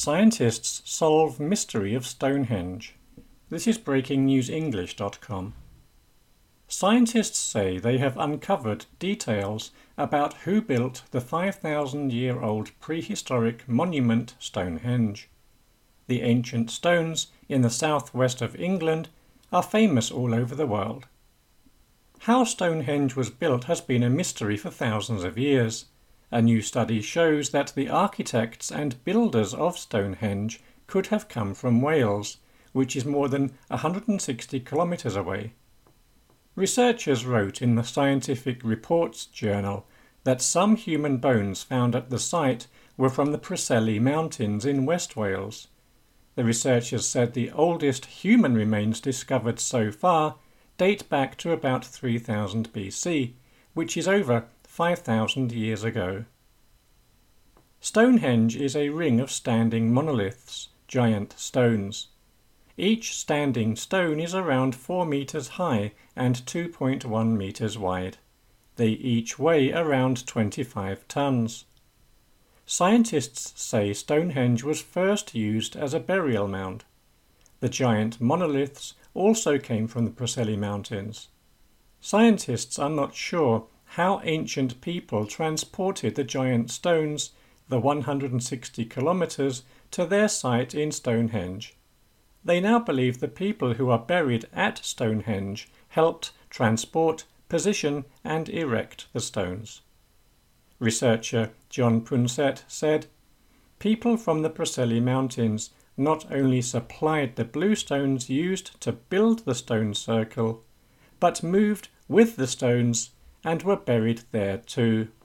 Scientists solve mystery of Stonehenge. This is breakingnewsenglish.com. Scientists say they have uncovered details about who built the 5,000-year-old prehistoric monument Stonehenge. The ancient stones in the southwest of England are famous all over the world. How Stonehenge was built has been a mystery for thousands of years. A new study shows that the architects and builders of Stonehenge could have come from Wales, which is more than 160 kilometres away. Researchers wrote in the Scientific Reports journal that some human bones found at the site were from the Preseli Mountains in West Wales. The researchers said the oldest human remains discovered so far date back to about 3000 BC, which is over 5,000 years ago. Stonehenge is a ring of standing monoliths, giant stones. Each standing stone is around 4 meters high and 2.1 meters wide. They each weigh around 25 tons. Scientists say Stonehenge was first used as a burial mound. The giant monoliths also came from the Preseli Mountains. Scientists are not sure how ancient people transported the giant stones, the 160 kilometres, to their site in Stonehenge. They now believe the people who are buried at Stonehenge helped transport, position and erect the stones. Researcher John Punset said, "People from the Preseli Mountains not only supplied the bluestones used to build the stone circle, but moved with the stones and were buried there too."